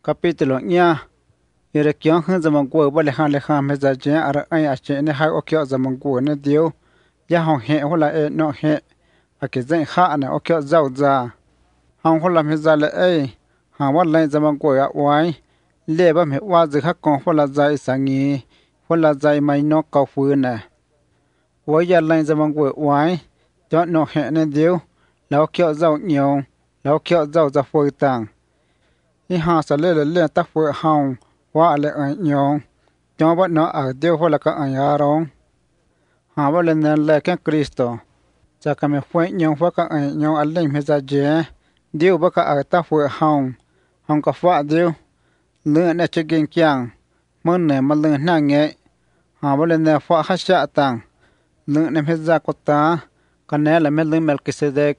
capítulo ña Yerekion hun zaman gua ba le han me za je ara ai a che ne ha o kyo zaman gua ne dio ya hong he hola e no he a ke zen ha na o kyo zau za hong hola me za le e ha wa le zaman gua ya wai le ba me wa ze ha kon hola za i sangi hola za i mai no ka fu na wo ya le zaman gua wai do no he ne dio la o kyo zau nyong la o kyo zau za fu tang i ha sa le ta fu hong wa le nyong cho ba no a dio hola ka ya rong ha ba le na le ka Cristo cha ka me fue nyong fa ka nyong a le me za je dio ba ka a ta fu hong ka fa dio le na che gen kyang mon ne ma le na nge ha ba le na fa ha sha tang le na me za ko ta ka ne le me le Melquisedec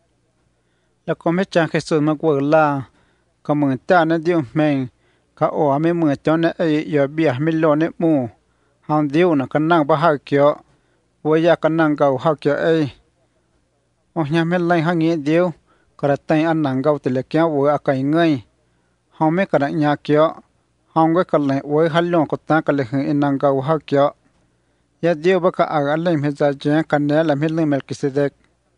la ko me cha Jesus ma ko la ka mo ta na dio men ka o ame mo cho na e yo bia mi lo ne mu han dio na ka nang ba ha kyo wo ya ka nang ga ha kyo e o nya me lai ha ngi dio ka ra tai an nang ga te le kya wo a kai ngai ha me ka ra nya kyo hong ga ka le wo ha lo ko ta ka le hin nang ga ha kyo ya dio ba ka a le me za je ka ne la me le Melquisedec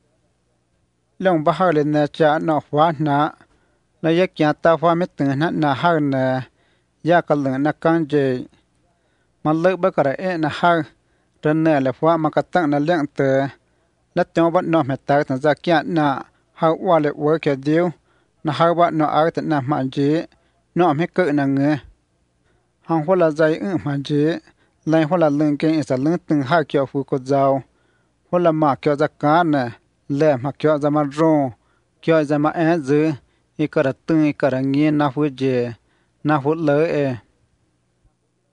long ba ha le na cha no wa na la ya kya ta fa me tu na ha na ya ka le na kan je ma le ba ka ra e na ha ren ne le fa ma ka ta na leng te la to ba no me ta ta za kya na ha wa le wo ke dio na ha ba no a ta na ma je no me ke na nge hang ho la zai ma je lai ho la leng ke sa leng tung ha kyo fu ko zao ho la ma kyo za ka na le ma kyo za ma ro kyo za ma e zu i ka ra tu i ka ra ngi na fu je na fu le e